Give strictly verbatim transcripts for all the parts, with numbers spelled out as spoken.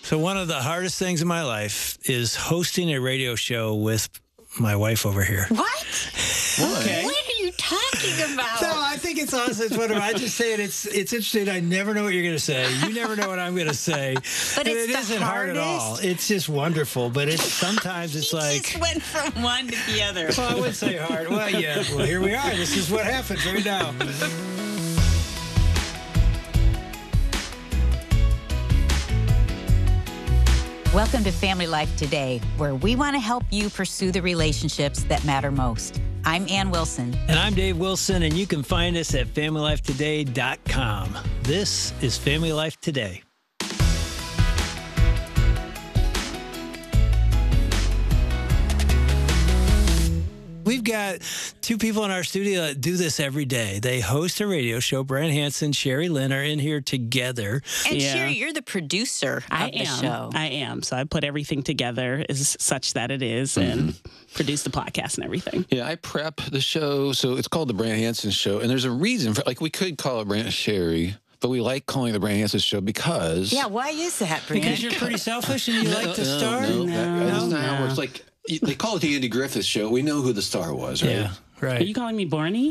So one of the hardest things in my life is hosting a radio show with my wife over here. What? Okay. What are you talking about? No, I think it's awesome. It's whatever. I just say it. It's it's interesting. I never know what you're going to say. You never know what I'm going to say. But and it's it the isn't hard at all. hardest. It's just wonderful. But it's sometimes it's You like. just went from one to the other. Well, I would say hard. Well, yeah. Well, here we are. This is what happens right now. Welcome to Family Life Today, where we want to help you pursue the relationships that matter most. I'm Ann Wilson. And I'm Dave Wilson, and you can find us at family life today dot com. This is Family Life Today. We've got two people in our studio that do this every day. They host a radio show. Brian Hanson, Sherry Lynn are in here together. And Yeah. Sherry, you're the producer of I the am. show. I am. So I put everything together as such that it is and produce the podcast and everything. Yeah, I prep the show, so it's called the Brian Hanson Show, and there's a reason for like we could call it Brian Sherry, but we like calling it the Brian Hanson Show because Yeah, why is that, Brian? Because you're pretty selfish and you like to no, star? No, that, that's No, not how it no. works. Like they call it the Andy Griffith Show. We know who the star was, right? Yeah, Are right. you calling me Barney?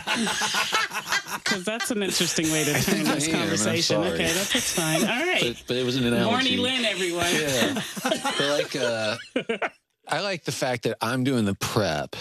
Because that's an interesting way to turn think I this am, I'm conversation. sorry. Okay, that's, that's fine. All right. But, but it was an analogy. Barney Lynn, everyone. Yeah, but like uh, I like the fact that I'm doing the prep.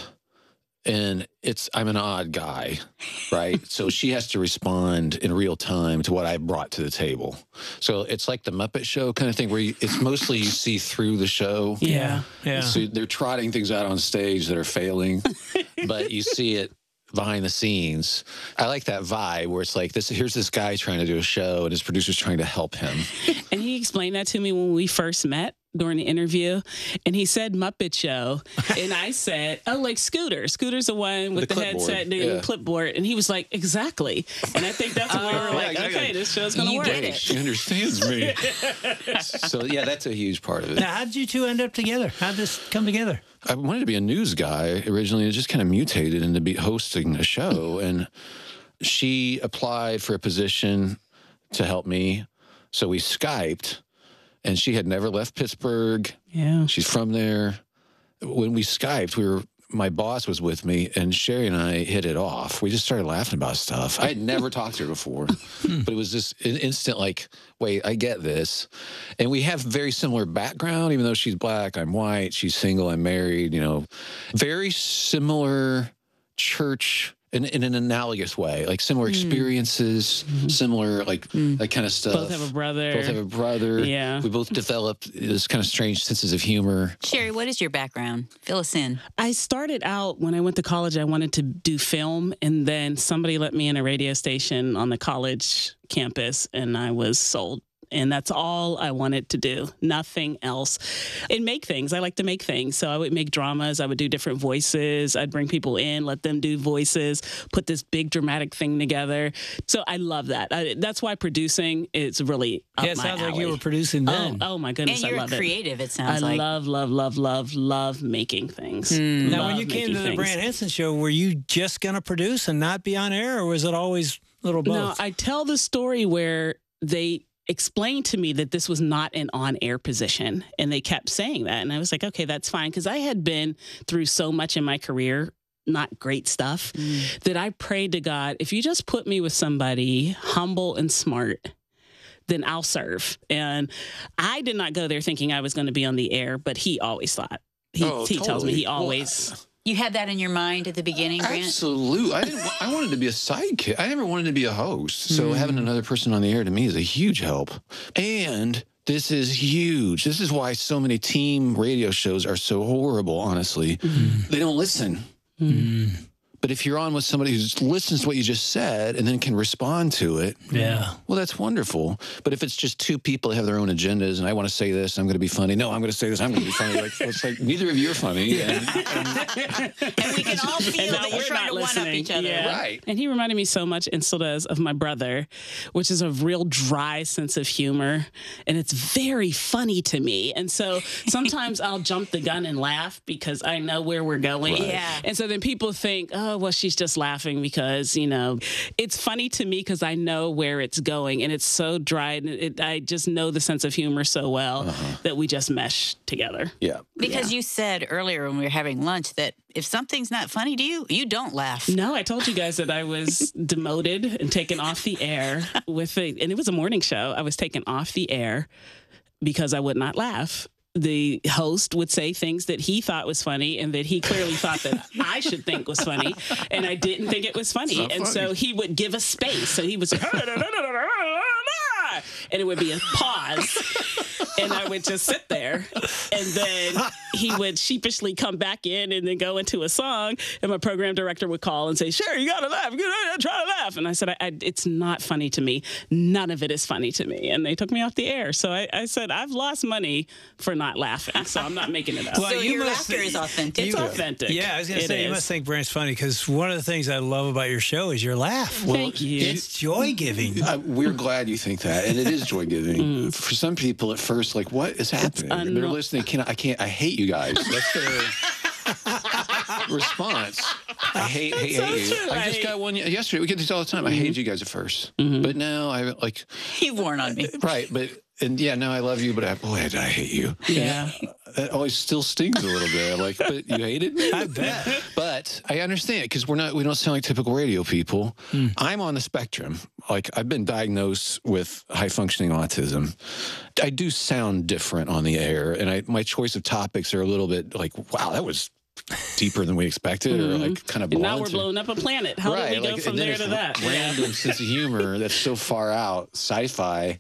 And it's I'm an odd guy, right? So she has to respond in real time to what I brought to the table. So it's like the Muppet Show kind of thing where you, it's mostly you see through the show. Yeah. Yeah. So they're trotting things out on stage that are failing, but you see it behind the scenes. I like that vibe where it's like this. Here's this guy trying to do a show, and his producer's trying to help him. And he explained that to me when we first met during the interview. And he said Muppet Show. And I said, oh, like Scooter. Scooter's the one with The the, clipboard, headset and yeah. the clipboard. And he was like, exactly. And I think that's when we were Oh, like, yeah, okay, yeah. this show's going to You work. get it. She understands me. So yeah, that's a huge part of it. Now, how did you two end up together? How did this come together? I wanted to be a news guy originally, and it just kind of mutated into be hosting a show. And she applied for a position to help me. So we Skyped, and she had never left Pittsburgh. Yeah. She's from there. When we Skyped, we were my boss was with me, and Sherry and I hit it off. We just started laughing about stuff. I had never talked to her before, but it was just an instant like, wait, I get this. And we have very similar background, even though she's black, I'm white, she's single, I'm married, you know, very similar church in, in an analogous way, like similar experiences, similar like that kind of stuff. Both have a brother. Both have a brother. Yeah. We both developed this kind of strange senses of humor. Sherry, what is your background? Fill us in. I started out when I went to college, I wanted to do film, and then somebody let me in a radio station on the college campus, and I was sold. And that's all I wanted to do, nothing else. And make things. I like to make things. So I would make dramas. I would do different voices. I'd bring people in, let them do voices, put this big dramatic thing together. So I love that. I, that's why producing is really up Yeah, it my sounds like alley. you were producing Oh, then. oh my goodness, And you're I love creative, it, it. sounds I like. love, love, love, love, love making things. Now, Love when you came making to the things. Brian Hanson Show, were you just going to produce and not be on air, or was it always a little both? No, I tell the story where they explained to me that this was not an on-air position, and they kept saying that, and I was like, okay, that's fine, because I had been through so much in my career, not great stuff, Mm. that I prayed to God, if you just put me with somebody humble and smart, then I'll serve. And I did not go there thinking I was going to be on the air, but he always thought. He, Oh, he tells me totally. he always... You had that in your mind at the beginning, Grant? Absolutely. I didn't. wa- I wanted to be a sidekick. I never wanted to be a host. So having another person on the air to me is a huge help. And this is huge. This is why so many team radio shows are so horrible. Honestly, they don't listen. But if you're on with somebody who just listens to what you just said and then can respond to it, Yeah. well, that's wonderful. But if it's just two people that have their own agendas, and I want to say this, I'm going to be funny. No, I'm going to say this, I'm going to be funny. Like, it's like neither of you are funny. And, And we can all feel And now that you're we're trying not to one-up listening. each other. Yeah. Right. And he reminded me so much, and still does, of my brother, which is a real dry sense of humor. And it's very funny to me. And so sometimes I'll jump the gun and laugh because I know where we're going. Right. Yeah. And so then people think, oh, oh, well, she's just laughing because, you know, it's funny to me because I know where it's going and it's so dry. And it, I just know the sense of humor so well uh-huh. that we just mesh together. Yeah. Because yeah. you said earlier when we were having lunch that if something's not funny to you, you don't laugh. No, I told you guys that I was demoted and taken off the air with a, and it was a morning show. I was taken off the air because I would not laugh. The host would say things that he thought was funny and that he clearly thought that I should think was funny. And I didn't think it was funny. And funny. So he would give us space. So he would say, and it would be a pause. And I would just sit there. And then he would sheepishly come back in and then go into a song. And my program director would call and say, sure, you got to laugh. You gotta try to laugh. And I said, I, I, it's not funny to me. None of it is funny to me. And they took me off the air. So I, I said, I've lost money for not laughing. So I'm not making it up. Well, so you your laughter is authentic. It's authentic. Yeah, I was going to say, is. you must think Brand's funny because one of the things I love about your show is your laugh. Well, Thank you. It's joy-giving. Uh, we're glad you think that. And it is joy-giving. Mm. For some people at first, like, what is happening? And they're listening, can I, I can't, I hate you guys. That's their response. I hate, hate, so hate you. true. I just got one yesterday. We get these all the time. Mm-hmm. I hated you guys at first. Mm-hmm. But now I, like... You've worn on me. Right, but... And yeah, now I love you, but I, boy, I hate you. Yeah. That always still stings a little bit. I'm like, but you hated me? I bet. But I understand because we're not, we don't sound like typical radio people. Mm. I'm on the spectrum. Like I've been diagnosed with high functioning autism. I do sound different on the air. And I, my choice of topics are a little bit like, wow, that was deeper than we expected, mm-hmm. or like kind of blunt. And now we're blowing up a planet. How right, do we go like, from there to that? Random yeah. sense of humor that's so far out, sci-fi.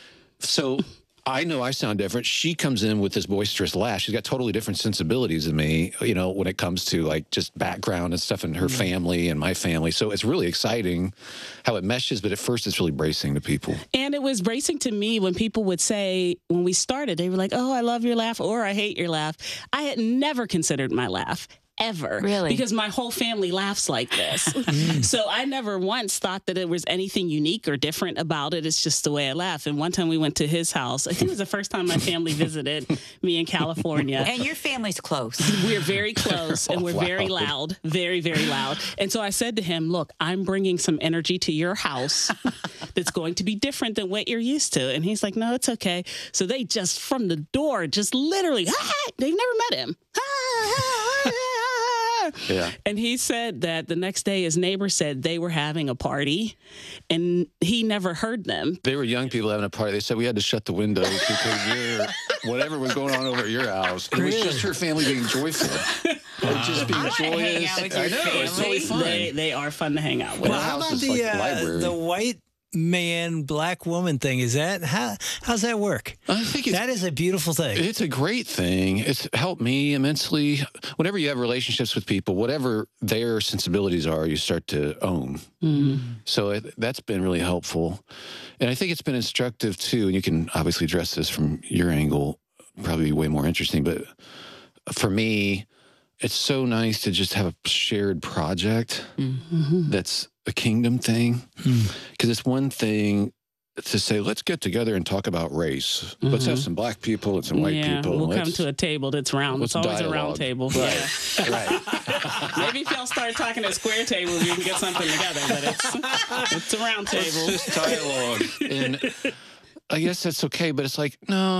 So I know I sound different. She comes in with this boisterous laugh. She's got totally different sensibilities than me, you know, when it comes to like just background and stuff in her mm-hmm. family and my family. So it's really exciting how it meshes, but at first it's really bracing to people. And it was bracing to me when people would say, when we started, they were like, oh, I love your laugh or I hate your laugh. I had never considered my laugh. Ever. Really? Because my whole family laughs like this. So I never once thought that there was anything unique or different about it. It's just the way I laugh. And one time we went to his house. I think it was the first time my family visited me in California. And your family's close. We're very close and we're oh, wow. very loud, very, very loud. And so I said to him, look, I'm bringing some energy to your house that's going to be different than what you're used to. And he's like, no, it's okay. So they just, from the door, just literally, ah, they've never met him. Ah, ah, ah, Yeah. And he said that the next day his neighbor said they were having a party and he never heard them. They were young people having a party. They said we had to shut the windows because you're, whatever was going on over at your house. It was just her family being joyful. Wow. Just being I joyous. Hang out with your I know, family. it's totally fun. They, they are fun to hang out with. Well, how about the, like uh, the white man, black woman thing? Is that, how, how's that work? I think it's, that is a beautiful thing. It's a great thing. It's helped me immensely. Whenever you have relationships with people, whatever their sensibilities are, you start to own. Mm. So it, that's been really helpful. And I think it's been instructive too. And you can obviously address this from your angle, probably way more interesting. But for me, it's so nice to just have a shared project mm-hmm. that's a kingdom thing. Because mm. it's one thing to say, let's get together and talk about race. Mm-hmm. Let's have some black people and some white yeah, people. We'll let's, come to a table that's round. It's always dialogue. A round table. Right. Yeah. right. Maybe if y'all start talking at square tables, we can get something together. But it's, it's a round table. It's just dialogue. And I guess that's okay, but it's like, no,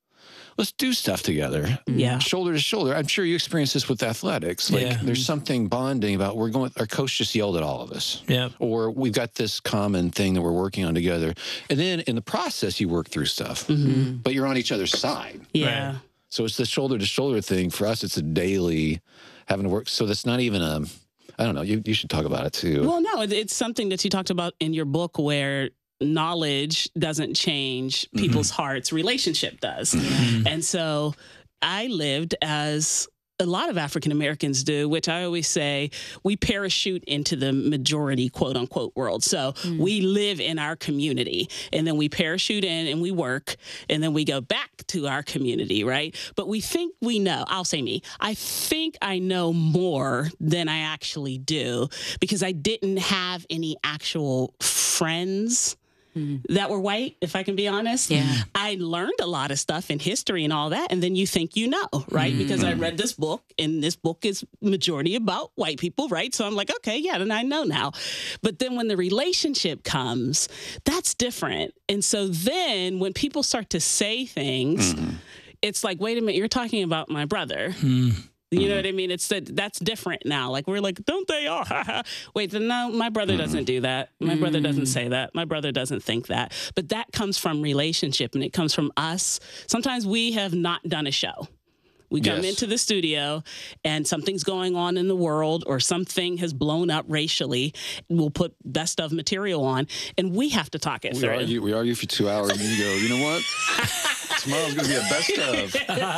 let's do stuff together. Yeah. Shoulder to shoulder. I'm sure you experience this with athletics. Like yeah. there's something bonding about we're going, our coach just yelled at all of us. Yeah. Or we've got this common thing that we're working on together. And then in the process, you work through stuff, mm-hmm. but you're on each other's side. Yeah. Right? So it's the shoulder to shoulder thing. For us, it's a daily having to work. So that's not even a, I don't know, you, you should talk about it too. Well, no, it's something that you talked about in your book where knowledge doesn't change people's mm-hmm. hearts, relationship does. Mm-hmm. And so I lived as a lot of African Americans do, which I always say we parachute into the majority, quote unquote, world. So mm. we live in our community and then we parachute in and we work and then we go back to our community, right? But we think we know, I'll say me, I think I know more than I actually do because I didn't have any actual friends mm-hmm. that were white, if I can be honest. Yeah. I learned a lot of stuff in history and all that. And then you think you know, right? Mm-hmm. Because I read this book, and this book is majority about white people, right? So I'm like, okay, yeah, then I know now. But then when the relationship comes, that's different. And so then when people start to say things, mm-hmm. it's like, wait a minute, you're talking about my brother. Mm. You know what I mean? It's that that's different now. Like, we're like, don't they all? Wait, no, my brother doesn't do that. My mm. brother doesn't say that. My brother doesn't think that. But that comes from relationship, and it comes from us. Sometimes we have not done a show. We come yes. into the studio and something's going on in the world, or something has blown up racially. We'll put best of material on, and we have to talk it we through. Argue, we argue for two hours, and you go, you know what? Tomorrow's going to be a best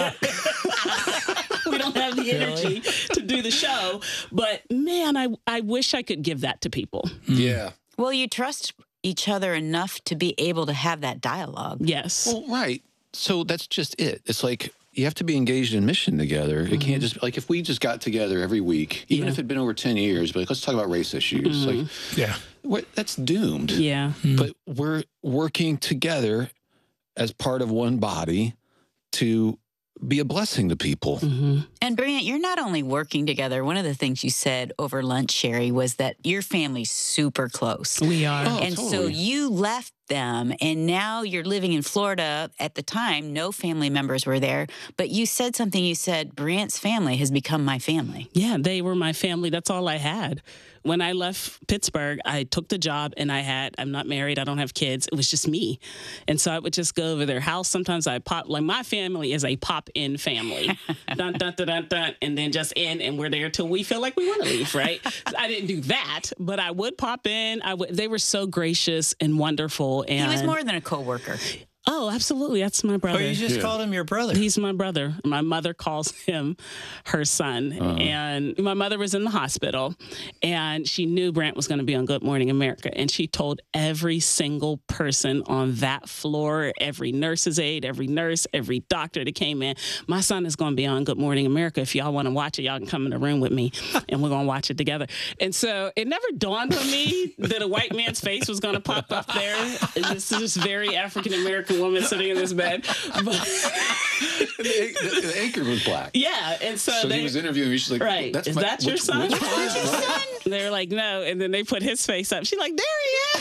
of. We don't have the energy really? to do the show. But, man, I, I wish I could give that to people. Yeah. Well, you trust each other enough to be able to have that dialogue. Yes. Well, right. So that's just it. It's like, you have to be engaged in mission together. It mm-hmm. can't just, like, if we just got together every week, even yeah. if it'd been over ten years, but like, let's talk about race issues. Mm-hmm. Like, yeah, what, that's doomed. Yeah. Mm-hmm. But we're working together as part of one body to be a blessing to people. Mm-hmm. And Brant, you're not only working together. One of the things you said over lunch, Sherry, was that your family's super close. We are. Oh, and totally. so you left them, and now you're living in Florida. At the time, no family members were there, but you said something. You said, Brant's family has become my family. Yeah, they were my family. That's all I had. When I left Pittsburgh, I took the job, and I had, I'm not married, I don't have kids. It was just me. And so I would just go over their house. Sometimes I pop, like, my family is a pop-in family. dun, dun, dun, dun, dun, and then just in, and we're there till we feel like we want to leave, right? I didn't do that, but I would pop in. I would, they were so gracious and wonderful. And he was more than a coworker. Oh, absolutely. That's my brother. Oh, you just yeah. called him your brother. He's my brother. My mother calls him her son. Uh-huh. And my mother was in the hospital, and she knew Brant was going to be on Good Morning America. And she told every single person on that floor, every nurse's aide, every nurse, every doctor that came in, my son is going to be on Good Morning America. If y'all want to watch it, y'all can come in the room with me, and we're going to watch it together. And so it never dawned on me that a white man's face was going to pop up there. This is this very African-American woman sitting in this bed. But the, the, the anchor was black. Yeah, and so, so they, he was interviewing me. She's like, right, That's is my, that your which, son? Which Is that your son? They're like, no, and then they put his face up. She's like, there he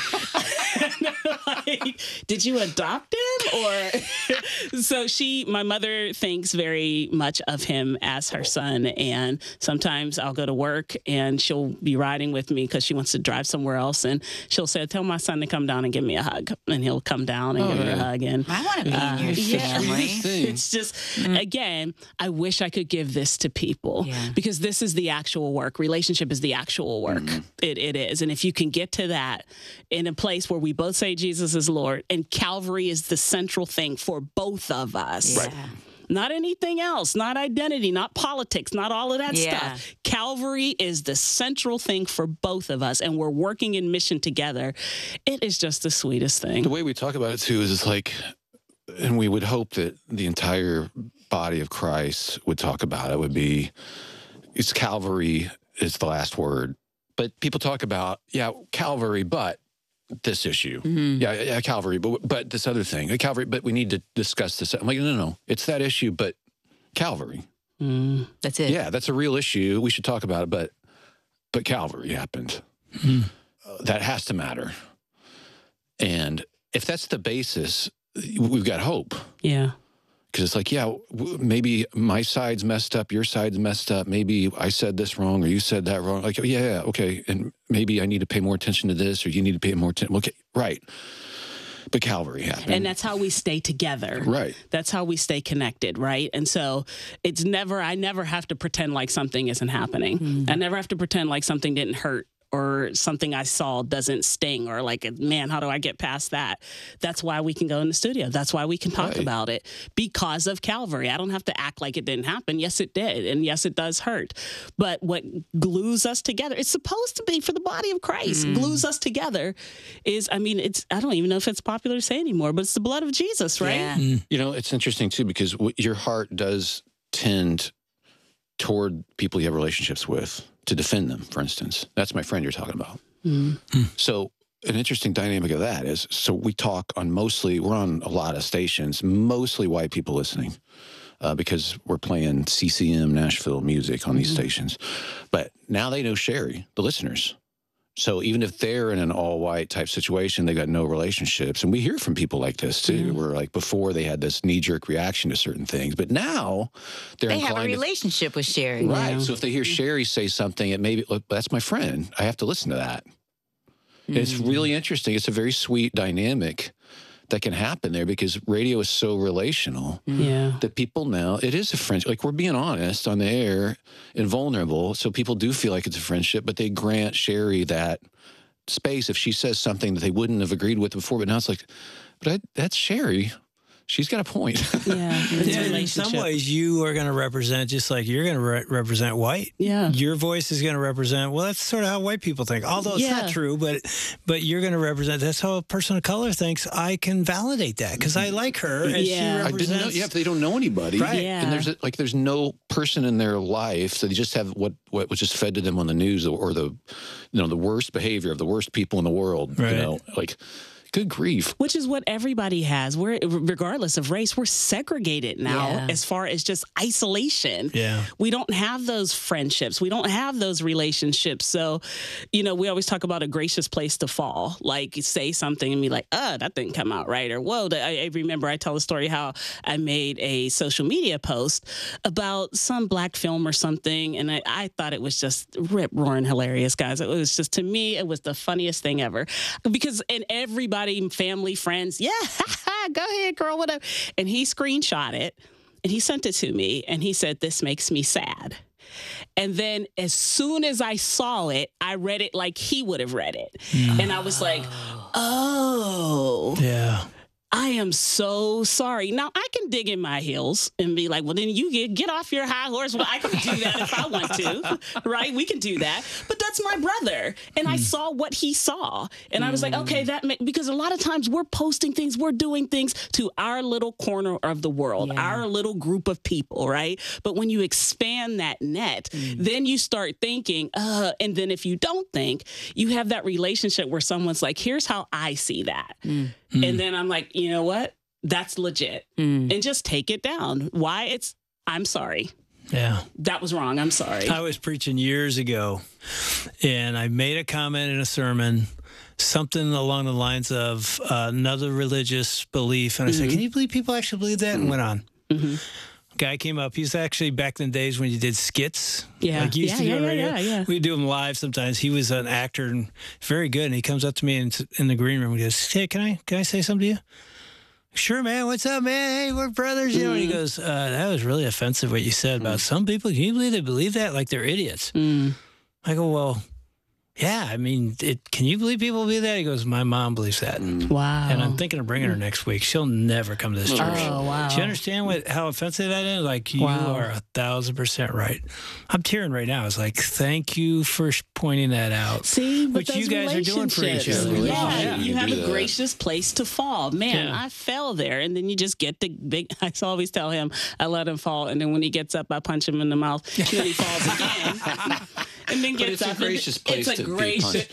is. Like, did you adopt him? Or so she, my mother thinks very much of him as her son, and sometimes I'll go to work and she'll be riding with me because she wants to drive somewhere else, and she'll say, tell my son to come down and give me a hug, and he'll come down and oh, give yeah. her a hug. And I want to be uh, in your yeah. family. It's just, mm-hmm. again, I wish I could give this to people yeah. because this is the actual work. Relationship is the actual work. Mm-hmm. It, it is. And if you can get to that in a place where we both say Jesus is Lord, and Calvary is the central thing for both of us. Yeah. Right. Not anything else, not identity, not politics, not all of that yeah. stuff. Calvary is the central thing for both of us, and we're working in mission together. It is just the sweetest thing. The way we talk about it, too, is it's like, and we would hope that the entire body of Christ would talk about it, would be, it's Calvary is the last word. But people talk about, yeah, Calvary, but this issue. Mm-hmm. Yeah, yeah, Calvary, but but this other thing. Calvary, but we need to discuss this. I'm like, no, no, no. It's that issue, but Calvary. Mm. That's it. Yeah, that's a real issue. We should talk about it, but but Calvary happened. Mm-hmm. Uh, that has to matter. And if that's the basis, we've got hope. Yeah. Because it's like, yeah, maybe my side's messed up, your side's messed up. Maybe I said this wrong or you said that wrong. Like, yeah, yeah, okay. And maybe I need to pay more attention to this or you need to pay more attention. Okay, right. But Calvary happened. And that's how we stay together. Right. That's how we stay connected, right? And so it's never, I never have to pretend like something isn't happening. Mm-hmm. I never have to pretend like something didn't hurt or something I saw doesn't sting, or like, man, how do I get past that? That's why we can go in the studio. That's why we can talk right. about it, because of Calvary. I don't have to act like it didn't happen. Yes, it did. And yes, it does hurt. But what glues us together, it's supposed to be for the body of Christ, mm. glues us together is, I mean, it's, I don't even know if it's popular to say anymore, but it's the blood of Jesus, right? Yeah. Mm. You know, it's interesting too, because w- your heart does tend toward people you have relationships with, to defend them, for instance. That's my friend you're talking about. Mm-hmm. So an interesting dynamic of that is, so we talk on mostly, we're on a lot of stations, mostly white people listening. Uh, because we're playing C C M Nashville music on these mm-hmm. stations. But now they know Sherry, the listeners. So even if they're in an all-white type situation, they got no relationships. And we hear from people like this, too, mm-hmm. where like before they had this knee-jerk reaction to certain things. But now they're They have a inclined relationship to, with Sherry. right. Yeah. So if they hear Sherry say something, it may be, look, that's my friend. I have to listen to that. Mm-hmm. It's really interesting. It's a very sweet dynamic that can happen there because radio is so relational yeah. that people now, it is a friendship. Like we're being honest on the air and vulnerable. So people do feel like it's a friendship, but they grant Sherry that space if she says something that they wouldn't have agreed with before. But now it's like, but I, that's Sherry. She's got a point. Yeah, yeah in some ways, you are going to represent just like you're going to re represent white. Yeah, your voice is going to represent. Well, that's sort of how white people think. Although it's yeah. not true, but but you're going to represent. That's how a person of color thinks. I can validate that because I like her and yeah. she represents. I didn't know. Yeah, if they don't know anybody, right? Yeah. And there's like there's no person in their life, so they just have what what was just fed to them on the news or the you know the worst behavior of the worst people in the world. Right. You know, like. Good grief. Which is what everybody has. We're, regardless of race, we're segregated now yeah. as far as just isolation. Yeah. We don't have those friendships. We don't have those relationships. So, you know, we always talk about a gracious place to fall. Like, say something and be like, oh, that didn't come out right. Or, whoa, I, I remember I tell a story how I made a social media post about some black film or something. And I, I thought it was just rip-roaring hilarious, guys. It was just, to me, it was the funniest thing ever. Because, and everybody, family, friends, yeah, go ahead, girl, whatever. And he screenshot it and he sent it to me and he said, this makes me sad. And then as soon as I saw it, I read it like he would have read it. Mm. And I was like, oh. Yeah. I am so sorry. Now, I can dig in my heels and be like, well, then you get, get off your high horse. Well, I can do that if I want to, right? We can do that. But that's my brother. And mm. I saw what he saw. And mm. I was like, okay, that make, because a lot of times we're posting things, we're doing things to our little corner of the world, yeah. our little group of people, right? But when you expand that net, mm. then you start thinking, uh, and then if you don't think, you have that relationship where someone's like, here's how I see that. Mm. Mm. And then I'm like, you know what? That's legit. Mm. And just take it down. Why? It's, I'm sorry. Yeah. That was wrong. I'm sorry. I was preaching years ago, and I made a comment in a sermon, something along the lines of uh, another religious belief. And I mm-hmm. said, can you believe people actually believe that? And went on. Mm-hmm. Guy came up. He was actually back in the days when you did skits. Yeah. Like you used yeah, to do yeah, on radio. Yeah, yeah. We'd do them live sometimes. He was an actor and very good. And he comes up to me in, in the green room and he goes, hey, can I, can I say something to you? Sure, man. What's up, man? Hey, we're brothers. You know, and he goes, uh, that was really offensive what you said about mm. some people. Can you believe they believe that? Like they're idiots. Mm. I go, well, yeah, I mean, it, can you believe people believe that? He goes, my mom believes that. Wow. And I'm thinking of bringing her next week. She'll never come to this church. Oh, wow. Do you understand what how offensive that is? Like, you wow. are a thousand percent right. I'm tearing right now. It's like, thank you for pointing that out. See, but which you guys are doing for each other. Yeah, yeah. You, you have a that. gracious place to fall. Man, yeah. I fell there. And then you just get the big, I always tell him, I let him fall. And then when he gets up, I punch him in the mouth. And then he falls again. And then gets it's up. A gracious place it's a to gracious. Be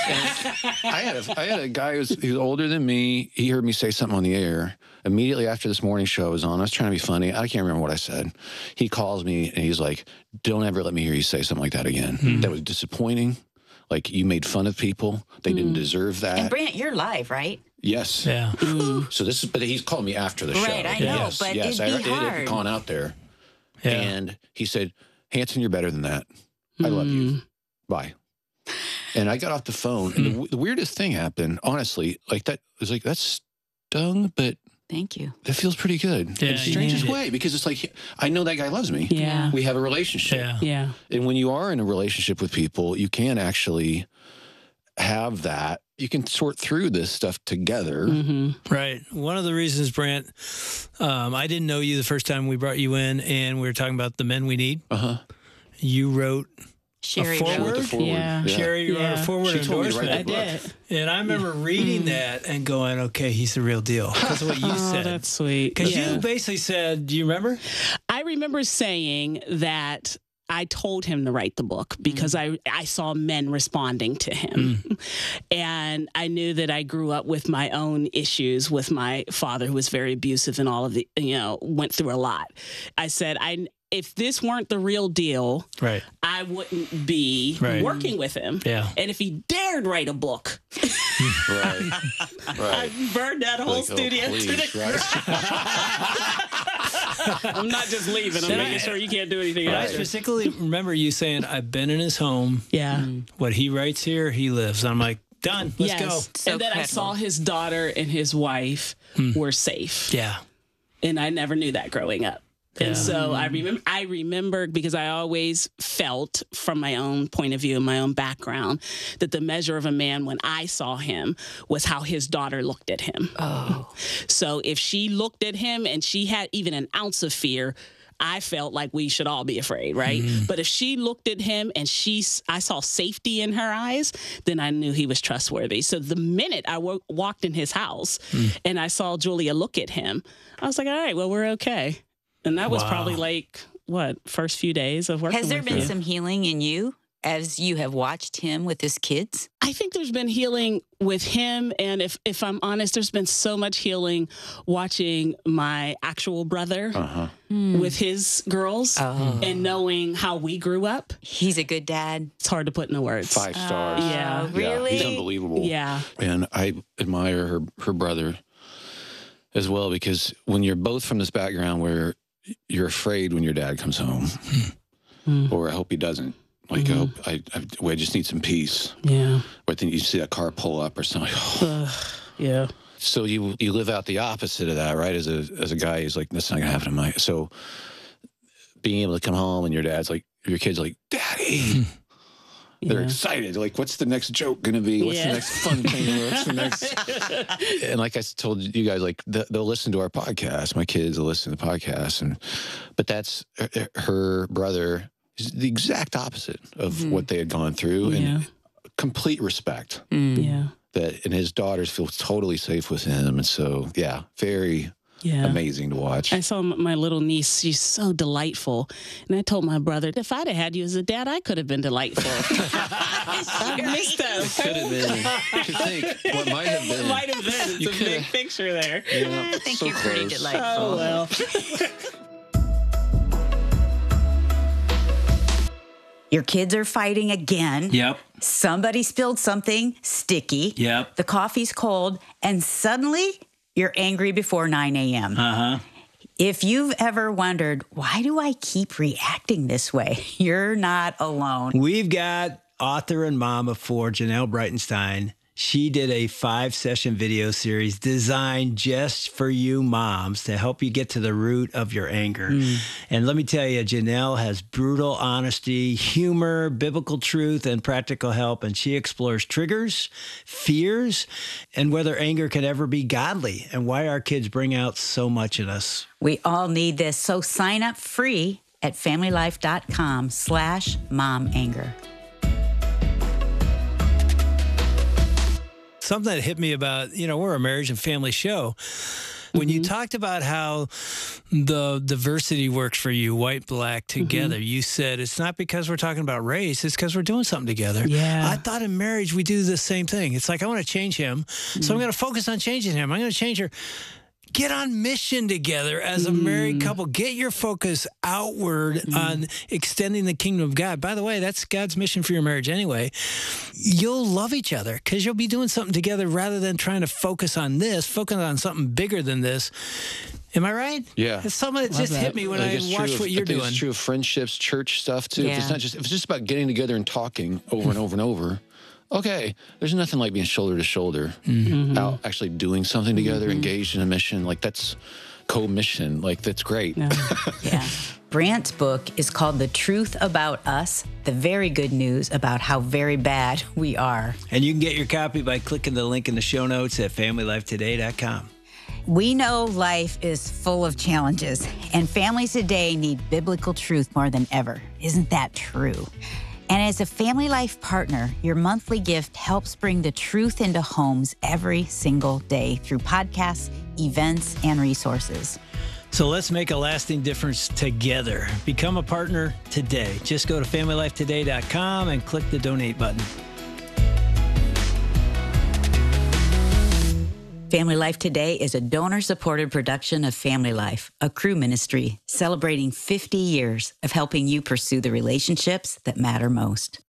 I had a I had a guy who was, he was older than me. He heard me say something on the air immediately after this morning show was on. I was trying to be funny. I can't remember what I said. He calls me and he's like, "Don't ever let me hear you say something like that again. Mm. That was disappointing. Like you made fun of people. They mm. didn't deserve that." And Brant, you're live, right? Yes. Yeah. Mm. So this is, but he's called me after the right, show. Right, I know, yes, but yes, it'd I, be it hard. had gone out there, yeah. and he said, "Hanson, you're better than that. I love Mm. you. Bye." And I got off the phone, and the, the weirdest thing happened, honestly, like that, it was like, that stung, but thank you. That feels pretty good. Yeah, in the strangest way, because it's like, I know that guy loves me. Yeah. We have a relationship. Yeah. Yeah. And when you are in a relationship with people, you can actually have that. You can sort through this stuff together. Mm-hmm. Right. One of the reasons, Brant, um, I didn't know you the first time we brought you in, and we were talking about the men we need. Uh-huh. You wrote Sherry a forward? wrote. forward. Yeah. Yeah. Sherry, you Yeah. wrote a forward She told me to endorsement. write I the book. did. And I remember reading that and going, okay, he's the real deal. Because of what you Oh, said. that's sweet. Because Yeah. you basically said, do you remember? I remember saying that I told him to write the book because mm. I, I saw men responding to him. Mm. And I knew that I grew up with my own issues with my father, who was very abusive and all of the, you know, went through a lot. I said, I if this weren't the real deal, right. I wouldn't be right. working with him. Yeah. And if he dared write a book, right. right. I'd burn that whole like, studio oh, please, to the ground. I'm not just leaving. I'm Then making I, sure you can't do anything I else. specifically remember you saying, I've been in his home. Yeah. What he writes here, he lives. I'm like, done. Let's yes. go. So and then credible. I saw his daughter and his wife hmm. were safe. Yeah. And I never knew that growing up. Yeah. And so I remember, I remember because I always felt from my own point of view and my own background that the measure of a man when I saw him was how his daughter looked at him. Oh. So if she looked at him and she had even an ounce of fear, I felt like we should all be afraid, right? Mm. But if she looked at him and she, I saw safety in her eyes, then I knew he was trustworthy. So the minute I w- walked in his house mm. and I saw Julia look at him, I was like, all right, well, we're okay. And that was wow. probably like, what, first few days of working with Has there been you. some healing in you as you have watched him with his kids? I think there's been healing with him. And if, if I'm honest, there's been so much healing watching my actual brother uh-huh. mm. with his girls oh. and knowing how we grew up. He's a good dad. It's hard to put into words. Five stars. Uh, yeah. Really? Yeah, he's unbelievable. Yeah. And I admire her, her brother as well, because when you're both from this background where you're afraid when your dad comes home, mm. or I hope he doesn't. Like, mm-hmm. I hope I, I, well, I just need some peace. Yeah. Or then you see that car pull up or something. Oh. Uh, yeah. So you you live out the opposite of that, right? As a as a guy who's like, that's not gonna happen to my. So being able to come home and your dad's like, your kid's like, Daddy. They're yeah. excited. Like, what's the next joke going to be? What's yeah. the next fun thing? What's the next? And like I told you guys, like they'll listen to our podcast. My kids will listen to the podcast, and but that's her brother is the exact opposite of mm-hmm. what they had gone through, yeah. and complete respect. Mm. Yeah, that and his daughters feel totally safe with him, and so yeah, very. Yeah. Amazing to watch. I saw my little niece. She's so delightful. And I told my brother, if I'd have had you as a dad, I could have been delightful. I missed that. Could have been. You could think what might have been. Might have been. It's you a big have. Picture there. Yeah, I think so you're close. pretty delightful. Oh, well. Your kids are fighting again. Yep. Somebody spilled something sticky. Yep. The coffee's cold. And suddenly... you're angry before nine a.m. Uh-huh. If you've ever wondered, why do I keep reacting this way? You're not alone. We've got author and mom of four, Janelle Breitenstein. She did a five-session video series designed just for you moms to help you get to the root of your anger. Mm. And let me tell you, Janelle has brutal honesty, humor, biblical truth, and practical help. And she explores triggers, fears, and whether anger can ever be godly and why our kids bring out so much in us. We all need this. So sign up free at familylife.com slash mom anger. Something that hit me about, you know, we're a marriage and family show. When mm-hmm. you talked about how the diversity works for you, white, black, together, mm-hmm. you said it's not because we're talking about race, it's because we're doing something together. Yeah. I thought in marriage we do the same thing. It's like, I want to change him, mm-hmm. so I'm going to focus on changing him. I'm going to change her. Get on mission together as a mm. married couple. Get your focus outward mm. on extending the kingdom of God. By the way, that's God's mission for your marriage anyway. You'll love each other because you'll be doing something together rather than trying to focus on this, focus on something bigger than this. Am I right? Yeah. It's something that Love just that. hit me when I I think watched of, what you're I think doing. It's true of friendships, church stuff too. Yeah. If it's not just if it's just about getting together and talking over and over and over. Okay, there's nothing like being shoulder to shoulder, mm-hmm. out actually doing something together, mm-hmm. engaged in a mission. Like that's co-mission. Like that's great. Yeah. yeah. Brant's book is called The Truth About Us, the very good news about how very bad we are. And you can get your copy by clicking the link in the show notes at family life today dot com. We know life is full of challenges, and families today need biblical truth more than ever. Isn't that true? And as a Family Life partner, your monthly gift helps bring the truth into homes every single day through podcasts, events, and resources. So let's make a lasting difference together. Become a partner today. Just go to family life today dot com and click the donate button. Family Life Today is a donor-supported production of Family Life, a Cru ministry celebrating fifty years of helping you pursue the relationships that matter most.